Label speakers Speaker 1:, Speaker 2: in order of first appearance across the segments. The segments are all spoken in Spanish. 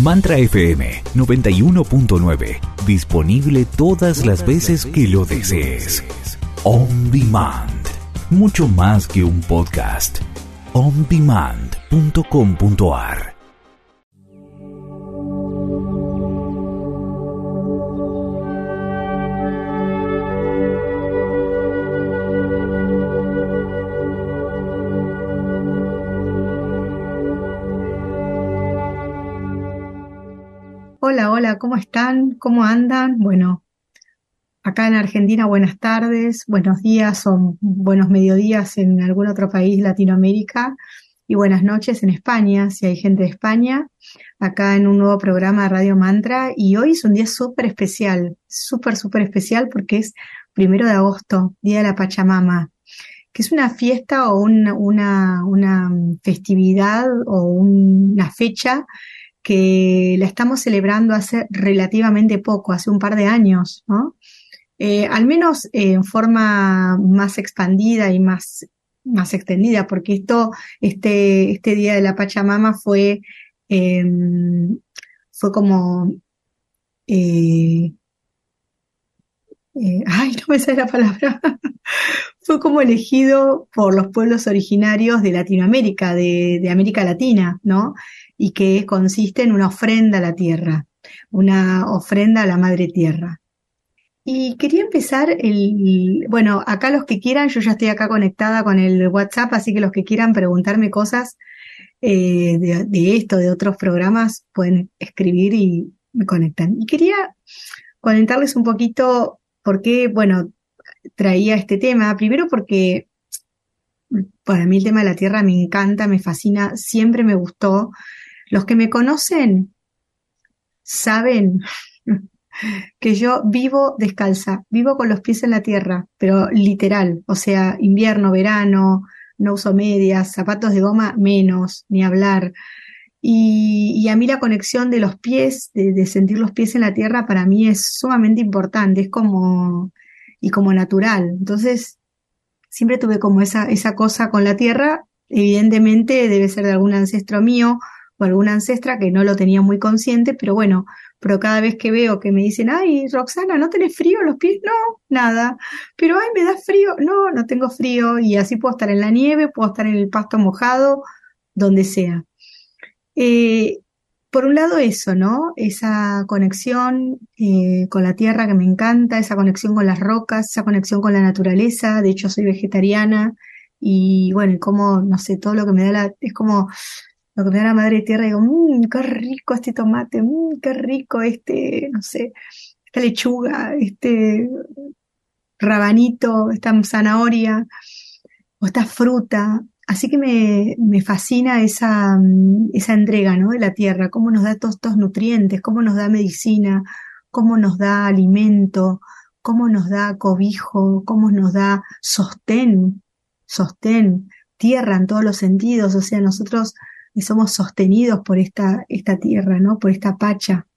Speaker 1: Mantra FM 91.9. Disponible todas las veces que lo desees. On Demand. Mucho más que un podcast. ondemand.com.ar.
Speaker 2: Hola, ¿cómo están? ¿Cómo andan? Bueno, acá en Argentina, buenas tardes, buenos días o buenos mediodías en algún otro país de Latinoamérica y buenas noches en España, si hay gente de España, acá en un nuevo programa de Radio Mantra. Y hoy es un día súper especial, súper especial porque es 1 de agosto, Día de la Pachamama, que es una fiesta o una festividad o una fecha que la estamos celebrando hace relativamente poco, hace un par de años, ¿no? Al menos en forma más expandida y más extendida, porque este Día de la Pachamama fue como, ay, no me sale la palabra, fue como elegido por los pueblos originarios de Latinoamérica, de América Latina, ¿no? Y que consiste en una ofrenda a la tierra, una ofrenda a la madre tierra. Y quería empezar bueno, acá los que quieran, yo ya estoy acá conectada con el WhatsApp, así que los que quieran preguntarme cosas de esto, de otros programas, pueden escribir y me conectan. Y quería comentarles un poquito por qué, bueno, traía este tema. Primero porque para mí el tema de la tierra me encanta, me fascina, siempre me gustó. Los que me conocen saben que yo vivo descalza, vivo con los pies en la tierra, pero literal, o sea, invierno, verano, no uso medias, zapatos de goma menos, ni hablar. Y a mí la conexión de los pies, de sentir los pies en la tierra, para mí es sumamente importante, es como natural. Entonces, siempre tuve como esa cosa con la tierra. Evidentemente debe ser de algún ancestro mío o alguna ancestra que no lo tenía muy consciente, pero bueno, pero cada vez que veo que me dicen, ay, Roxana, ¿no tenés frío en los pies? No, nada. Pero, ay, ¿me da frío? No, no tengo frío. Y así puedo estar en la nieve, puedo estar en el pasto mojado, donde sea. Por un lado eso, ¿no? Esa conexión con la tierra que me encanta, esa conexión con las rocas, esa conexión con la naturaleza. De hecho, soy vegetariana y bueno, y como, no sé, todo lo que me da es como lo que me da la madre tierra, digo, qué rico este tomate, qué rico no sé, esta lechuga, este rabanito, esta zanahoria o esta fruta. Así que me fascina esa entrega, ¿no? De la tierra, cómo nos da todos estos nutrientes, cómo nos da medicina, cómo nos da alimento, cómo nos da cobijo, cómo nos da sostén, tierra en todos los sentidos. O sea, nosotros somos sostenidos por esta tierra, ¿no? Por esta pacha.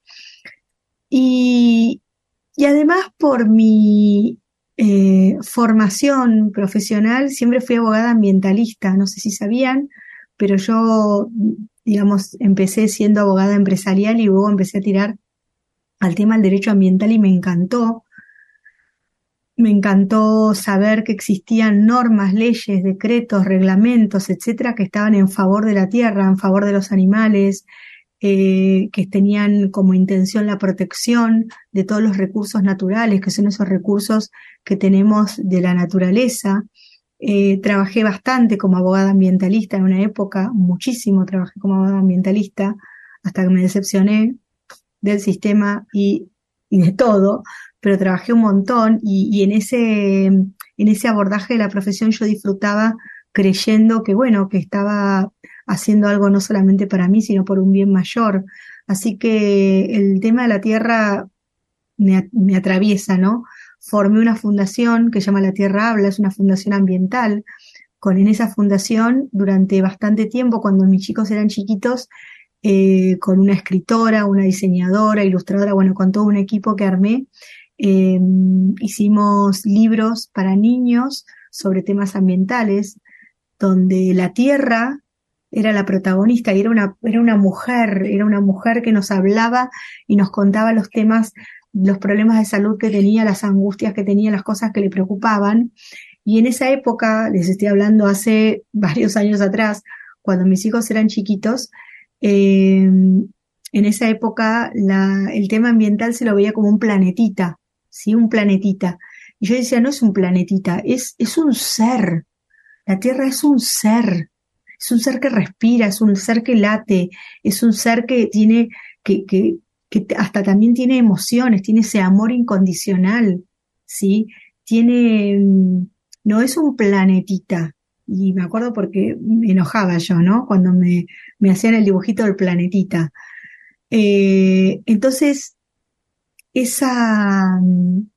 Speaker 2: Y además por mi formación profesional, siempre fui abogada ambientalista, no sé si sabían, pero yo, digamos, empecé siendo abogada empresarial y luego empecé a tirar al tema del derecho ambiental y me encantó. Me encantó saber que existían normas, leyes, decretos, reglamentos, etcétera, que estaban en favor de la tierra, en favor de los animales, que tenían como intención la protección de todos los recursos naturales, que son esos recursos que tenemos de la naturaleza. Trabajé bastante como abogada ambientalista en una época, muchísimo trabajé como abogada ambientalista, hasta que me decepcioné del sistema y de todo, pero trabajé un montón y en ese abordaje de la profesión yo disfrutaba creyendo que, bueno, que estaba haciendo algo no solamente para mí, sino por un bien mayor. Así que el tema de la tierra me atraviesa, ¿no? Formé una fundación que se llama La Tierra Habla, es una fundación ambiental. En esa fundación, durante bastante tiempo, cuando mis chicos eran chiquitos, con una escritora, una diseñadora, ilustradora, bueno, con todo un equipo que armé, hicimos libros para niños sobre temas ambientales, donde la tierra era la protagonista y era una mujer que nos hablaba y nos contaba los temas, los problemas de salud que tenía, las angustias que tenía, las cosas que le preocupaban. Y en esa época, les estoy hablando hace varios años atrás, cuando mis hijos eran chiquitos, en esa época el tema ambiental se lo veía como un planetita, ¿sí? Un planetita. Y yo decía, no es un planetita, es un ser. La Tierra es un ser que respira, es un ser que late, es un ser que tiene, que hasta también tiene emociones, tiene ese amor incondicional, ¿sí? Tiene, no es un planetita. Y me acuerdo porque me enojaba yo, ¿no? Cuando me hacían el dibujito del planetita. Entonces, esa,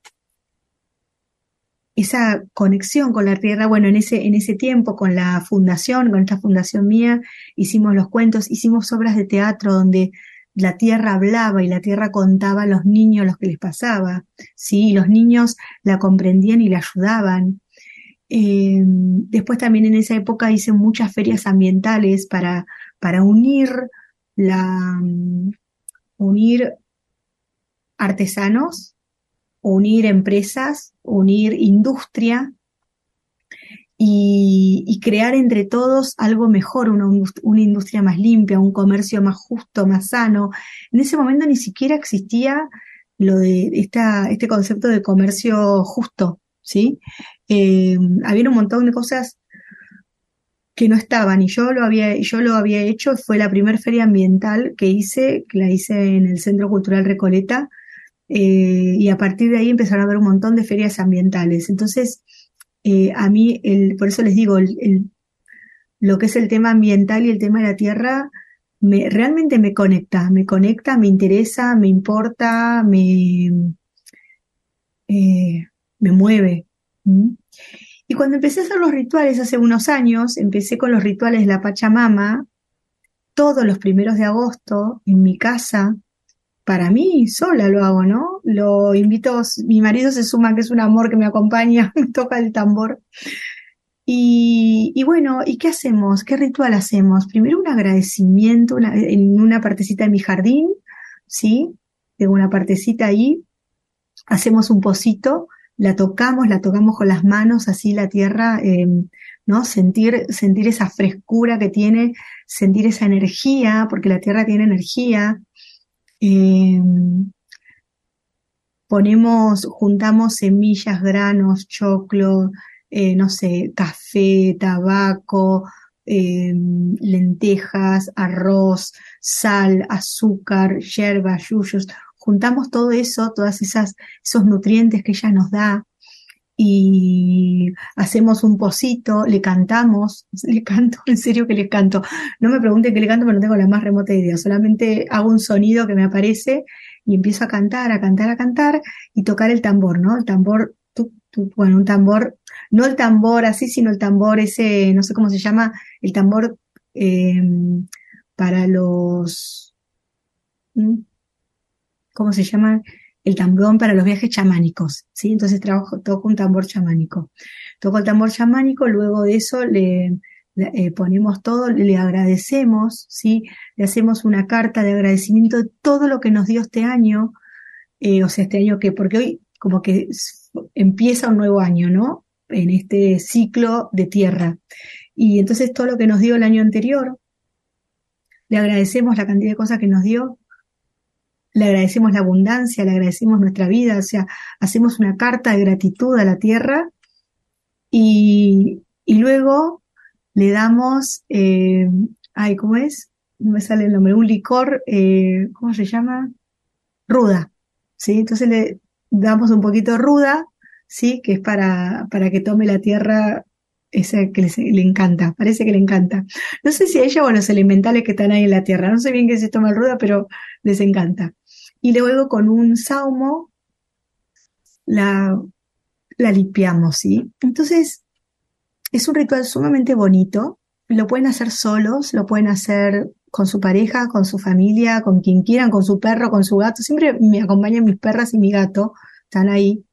Speaker 2: esa conexión con la tierra, bueno, en ese tiempo, con la fundación, con esta fundación mía, hicimos los cuentos, hicimos obras de teatro donde la tierra hablaba y la tierra contaba a los niños lo que les pasaba, ¿sí? Y los niños la comprendían y la ayudaban. Después también en esa época hice muchas ferias ambientales para la, unir artesanos, unir empresas, unir industria y crear entre todos algo mejor, una industria más limpia, un comercio más justo, más sano. En ese momento ni siquiera existía lo de este concepto de comercio justo, ¿sí? Había un montón de cosas que no estaban y yo lo había hecho, fue la primera feria ambiental que la hice en el Centro Cultural Recoleta, y a partir de ahí empezaron a haber un montón de ferias ambientales. Entonces, a mí, por eso les digo, lo que es el tema ambiental y el tema de la tierra, realmente me conecta, me interesa, me importa, me mueve. ¿Mm? Y cuando empecé a hacer los rituales hace unos años, empecé con los rituales de la Pachamama, todos los 1 de agosto, en mi casa, para mí sola lo hago, ¿no? Lo invito, mi marido se suma, que es un amor que me acompaña, me toca el tambor. Y bueno, ¿y qué hacemos? ¿Qué ritual hacemos? Primero un agradecimiento en una partecita de mi jardín, ¿sí? Tengo una partecita ahí, hacemos un pocito, la tocamos con las manos, así la tierra, ¿no? Sentir esa frescura que tiene, sentir esa energía, porque la tierra tiene energía. Eh, juntamos semillas, granos, choclo, no sé, café, tabaco, lentejas, arroz, sal, azúcar, yerba, yuyos. Juntamos todo eso, esos nutrientes que ella nos da y hacemos un pocito, le cantamos, le canto, en serio que le canto. No me pregunten qué le canto, pero no tengo la más remota idea. Solamente hago un sonido que me aparece y empiezo a cantar, a cantar, a cantar y tocar el tambor, ¿no? El tambor, bueno, un tambor, no el tambor así, sino el tambor ese, no sé cómo se llama, el tambor eh, para los, ¿mm? ¿cómo se llama? El tamborón para los viajes chamánicos, ¿sí? Entonces toco un tambor chamánico. Toco el tambor chamánico, luego de eso ponemos todo, le agradecemos, ¿sí? Le hacemos una carta de agradecimiento de todo lo que nos dio este año, o sea, este año porque hoy como que empieza un nuevo año, ¿no? En este ciclo de tierra. Y entonces todo lo que nos dio el año anterior, le agradecemos la cantidad de cosas que nos dio, le agradecemos la abundancia, le agradecemos nuestra vida, o sea, hacemos una carta de gratitud a la tierra y luego le damos, ay, ¿cómo es? No me sale el nombre, un licor, ¿cómo se llama? Ruda, ¿sí? Entonces le damos un poquito ruda, ¿sí? Que es para que tome la tierra ese que le encanta, parece que le encanta. No sé si a ella o a los elementales que están ahí en la tierra, no sé bien qué se toma el ruda, pero les encanta. Y luego con un saumo la, la limpiamos, ¿sí? Entonces es un ritual sumamente bonito, lo pueden hacer solos, lo pueden hacer con su pareja, con su familia, con quien quieran, con su perro, con su gato. Siempre me acompañan mis perras y mi gato, están ahí.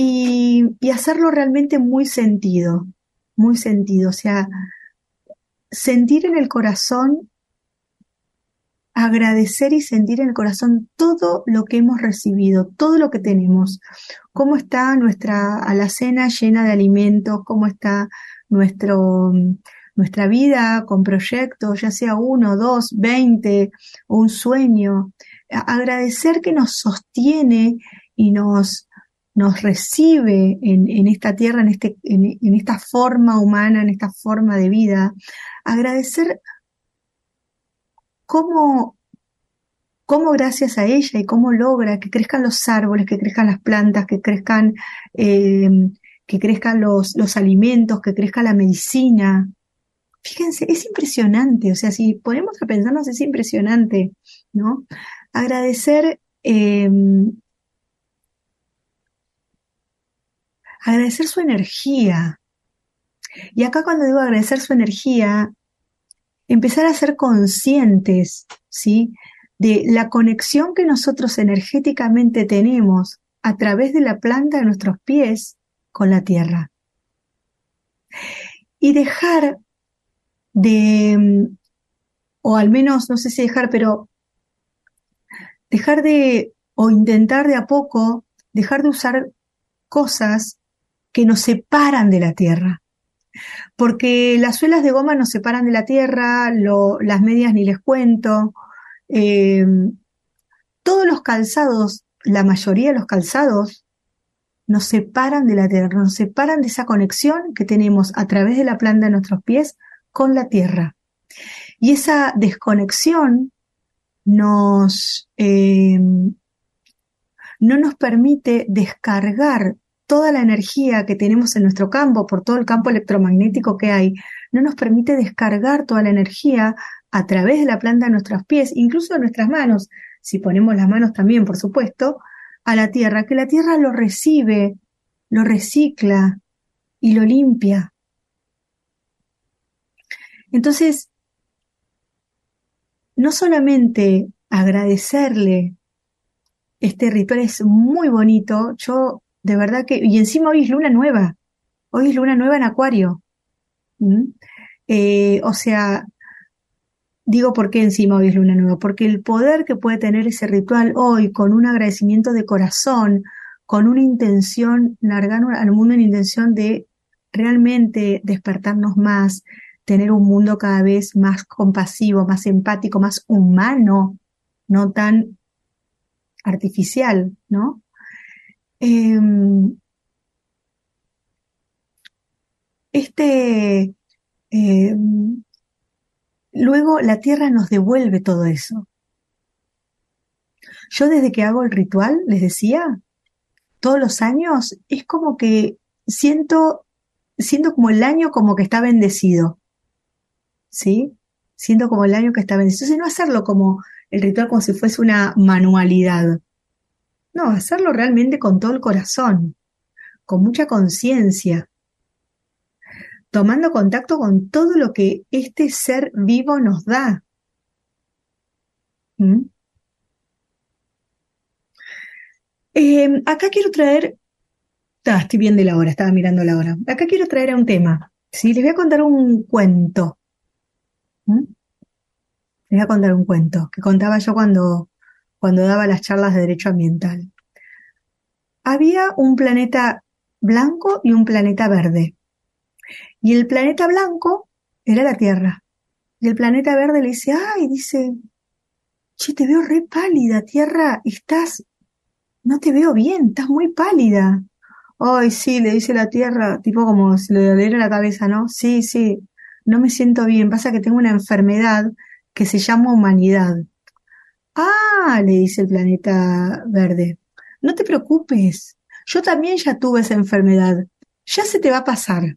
Speaker 2: Y hacerlo realmente muy sentido, o sea, sentir en el corazón, agradecer y sentir en el corazón todo lo que hemos recibido, todo lo que tenemos. Cómo está nuestra alacena llena de alimentos, cómo está nuestra vida con proyectos, ya sea 1, 2, 20 o un sueño. Agradecer que nos sostiene y nos recibe en esta tierra, en esta forma humana, en esta forma de vida. Agradecer cómo gracias a ella y cómo logra que crezcan los árboles, que crezcan las plantas, que crezcan los alimentos, que crezca la medicina. Fíjense, es impresionante, o sea, si ponemos a pensarnos es impresionante, ¿no? Agradecer su energía. Y acá cuando digo agradecer su energía, empezar a ser conscientes, ¿sí?, de la conexión que nosotros energéticamente tenemos a través de la planta de nuestros pies con la tierra. Y dejar o al menos, no sé si pero o intentar de a poco, dejar de usar cosas que nos separan de la tierra. Porque las suelas de goma nos separan de la tierra, las medias ni les cuento. Todos los calzados, la mayoría de los calzados, nos separan de la tierra, nos separan de esa conexión que tenemos a través de la planta de nuestros pies con la tierra. Y esa desconexión no nos permite descargar toda la energía que tenemos en nuestro campo, por todo el campo electromagnético que hay, no nos permite descargar toda la energía a través de la planta de nuestros pies, incluso de nuestras manos, si ponemos las manos también, por supuesto, a la tierra, que la tierra lo recibe, lo recicla y lo limpia. Entonces, no solamente agradecerle, este ritual es muy bonito, yo de verdad que, y encima hoy es luna nueva en Acuario. O sea, digo por qué encima hoy es luna nueva, porque el poder que puede tener ese ritual hoy con un agradecimiento de corazón, con una intención, largar al mundo una intención de realmente despertarnos más, tener un mundo cada vez más compasivo, más empático, más humano, no tan artificial, ¿no? Luego la tierra nos devuelve todo eso. Yo desde que hago el ritual, les decía, todos los años, es como que siento como el año como que está bendecido, ¿sí? Siento como el año que está bendecido. Entonces no hacerlo como el ritual como si fuese una manualidad. No, hacerlo realmente con todo el corazón, con mucha conciencia, tomando contacto con todo lo que este ser vivo nos da. Acá quiero traer, estoy viendo la hora, estaba mirando la hora. Acá quiero traer a un tema, ¿sí? Les voy a contar un cuento. Les voy a contar un cuento que contaba yo cuando daba las charlas de derecho ambiental. Había un planeta blanco y un planeta verde. Y el planeta blanco era la Tierra. Y el planeta verde le dice, che, te veo re pálida, Tierra, no te veo bien, estás muy pálida. Ay, sí, le dice la Tierra, tipo como si le doliera la cabeza, ¿no? Sí, no me siento bien, pasa que tengo una enfermedad que se llama humanidad. Le dice el planeta verde, no te preocupes, yo también ya tuve esa enfermedad, ya se te va a pasar.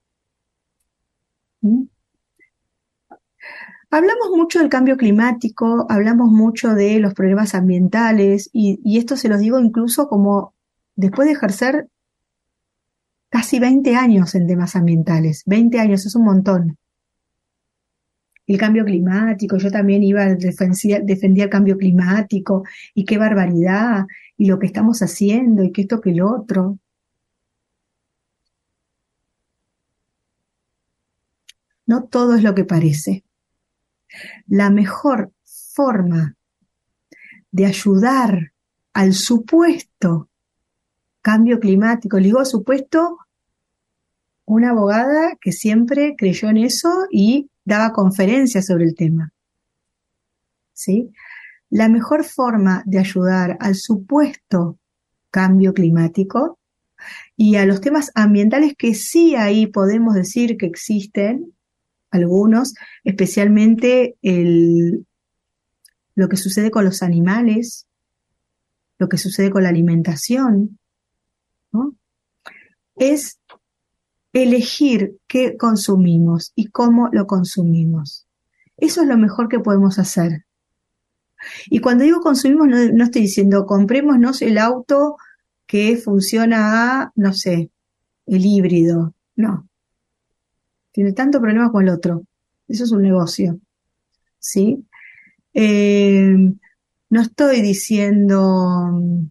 Speaker 2: Hablamos mucho del cambio climático, hablamos mucho de los problemas ambientales y esto se los digo incluso como después de ejercer casi 20 años en temas ambientales. 20 años es un montón. El cambio climático, yo también defendía el cambio climático y qué barbaridad y lo que estamos haciendo y que esto que lo otro. No todo es lo que parece. La mejor forma de ayudar al supuesto cambio climático, le digo supuesto, una abogada que siempre creyó en eso y daba conferencias sobre el tema, ¿sí? La mejor forma de ayudar al supuesto cambio climático y a los temas ambientales que sí ahí podemos decir que existen, algunos, especialmente lo que sucede con los animales, lo que sucede con la alimentación, ¿no? Es elegir qué consumimos y cómo lo consumimos. Eso es lo mejor que podemos hacer. Y cuando digo consumimos, no estoy diciendo comprémonos el auto que funciona a, no sé, el híbrido. No, tiene tanto problema como el otro. Eso es un negocio, ¿sí? No estoy diciendo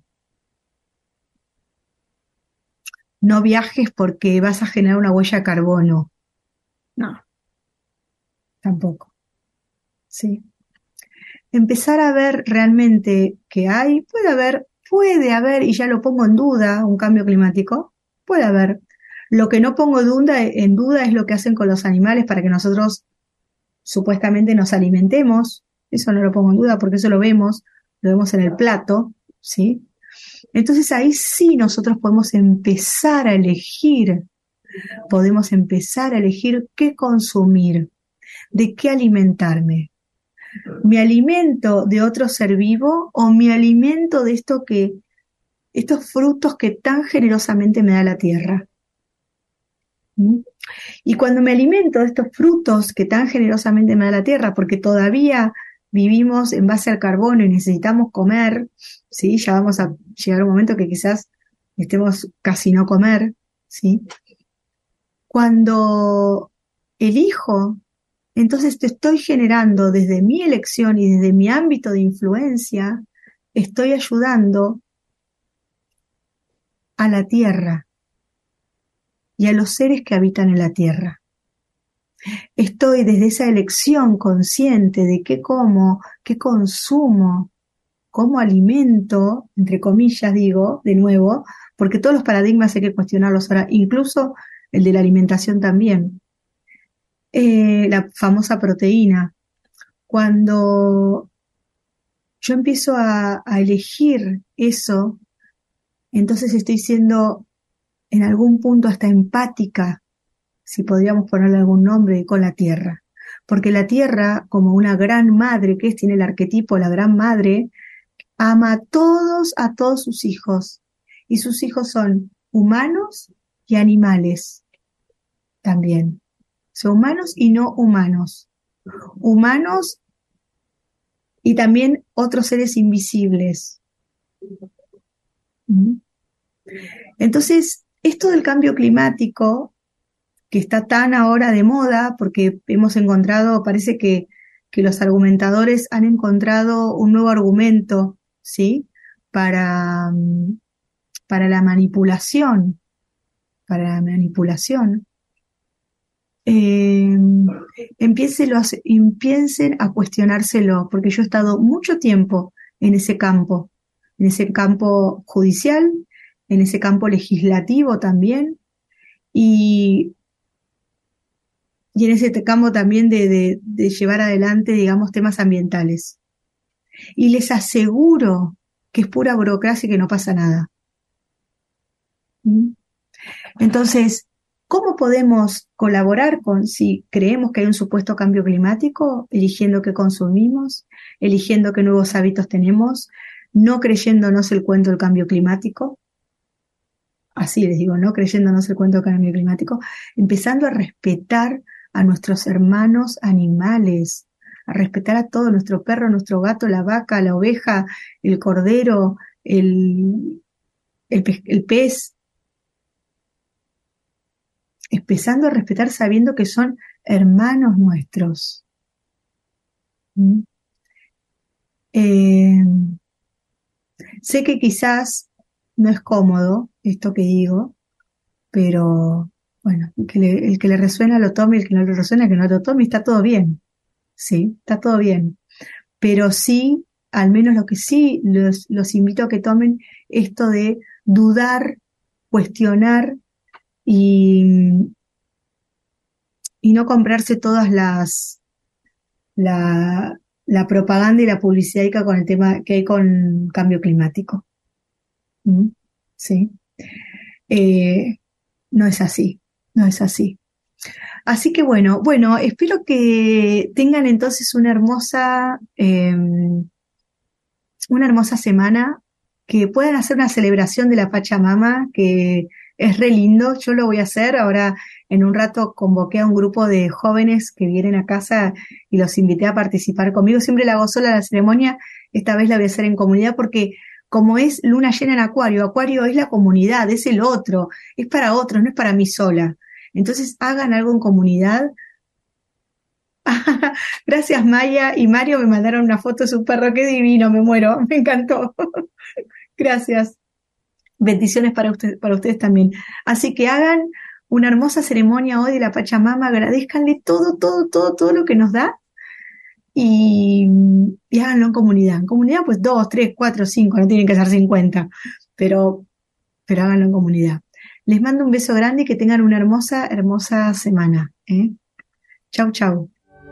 Speaker 2: no viajes porque vas a generar una huella de carbono. No, tampoco, ¿sí? Empezar a ver realmente que puede haber, y ya lo pongo en duda, un cambio climático, puede haber. Lo que no pongo en duda es lo que hacen con los animales para que nosotros supuestamente nos alimentemos. Eso no lo pongo en duda porque eso lo vemos en el plato, ¿sí? Entonces ahí sí nosotros podemos empezar a elegir qué consumir, de qué alimentarme. ¿Me alimento de otro ser vivo o me alimento de estos frutos que tan generosamente me da la tierra? ¿Mm? Y cuando me alimento de estos frutos que tan generosamente me da la tierra, porque todavía vivimos en base al carbono y necesitamos comer, ¿sí? Ya vamos a llegar a un momento que quizás estemos casi no comer, ¿sí? Cuando elijo, entonces te estoy generando desde mi elección y desde mi ámbito de influencia, estoy ayudando a la tierra y a los seres que habitan en la tierra. Estoy desde esa elección consciente de qué como, qué consumo, cómo alimento, entre comillas digo, de nuevo, porque todos los paradigmas hay que cuestionarlos ahora, incluso el de la alimentación también. La famosa proteína. Cuando yo empiezo a elegir eso, entonces estoy siendo en algún punto hasta empática, si podríamos ponerle algún nombre, con la tierra. Porque la tierra, como una gran madre que es, tiene el arquetipo, la gran madre, ama a todos sus hijos. Y sus hijos son humanos y animales también. Son humanos y no humanos. Humanos y también otros seres invisibles. Entonces, esto del cambio climático, que está tan ahora de moda, porque hemos encontrado, parece que los argumentadores han encontrado un nuevo argumento, ¿sí? Para la manipulación, empiecen a cuestionárselo, porque yo he estado mucho tiempo en ese campo judicial, en ese campo legislativo también, y en ese campo también de llevar adelante, digamos, temas ambientales. Y les aseguro que es pura burocracia y que no pasa nada. Entonces, ¿cómo podemos colaborar si creemos que hay un supuesto cambio climático? Eligiendo qué consumimos, eligiendo qué nuevos hábitos tenemos, no creyéndonos el cuento del cambio climático. Así les digo, no creyéndonos el cuento del cambio climático, empezando a respetar a nuestros hermanos animales, a respetar a todo, nuestro perro, nuestro gato, la vaca, la oveja, el cordero, el pez, empezando a respetar sabiendo que son hermanos nuestros. Sé que quizás no es cómodo esto que digo, pero Bueno, el que le resuena lo tome, el que no le resuena que no lo tome, está todo bien. Sí, está todo bien. Pero sí, al menos lo que sí los invito a que tomen esto de dudar, cuestionar y no comprarse todas la propaganda y la publicidad que con el tema que hay con cambio climático. Sí. No es así, no es así. Así que bueno, espero que tengan entonces una hermosa semana, que puedan hacer una celebración de la Pachamama, que es re lindo. Yo lo voy a hacer ahora. En un rato convoqué a un grupo de jóvenes que vienen a casa y los invité a participar conmigo. Siempre la hago sola la ceremonia, esta vez la voy a hacer en comunidad porque como es luna llena en Acuario es la comunidad, es el otro, es para otros, no es para mí sola. Entonces hagan algo en comunidad. Gracias Maya y Mario, me mandaron una foto de su perro, qué divino, me muero, me encantó. Gracias. Bendiciones para ustedes también. Así que hagan una hermosa ceremonia hoy de la Pachamama, agradezcanle todo lo que nos da y háganlo en comunidad. En comunidad, pues 2, 3, 4, 5, no tienen que ser 50, pero háganlo en comunidad. Les mando un beso grande y que tengan una hermosa semana. Chau, chau.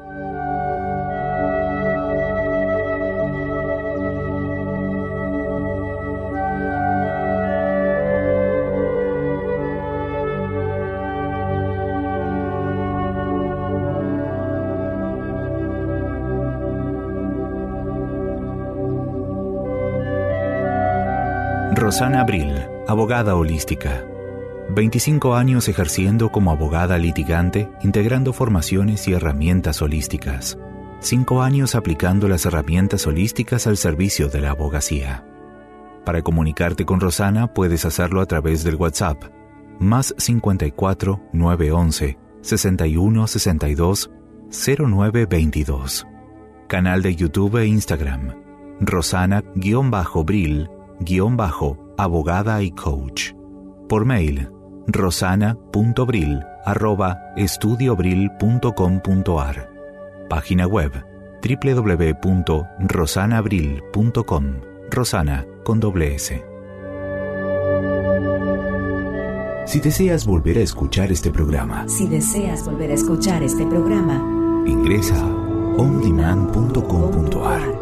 Speaker 1: Rosana Abril, abogada holística. 25 años ejerciendo como abogada litigante, integrando formaciones y herramientas holísticas. 5 años aplicando las herramientas holísticas al servicio de la abogacía. Para comunicarte con Rosana puedes hacerlo a través del WhatsApp más 54 911 61 62 0922. Canal de YouTube e Instagram Rosana-Bril-abogada y coach. Por mail rosana.bril@estudiobril.com.ar. Página web www.rosanabril.com. Rosana con doble S. Si deseas volver a escuchar este programa,
Speaker 3: ingresa a ondemand.com.ar.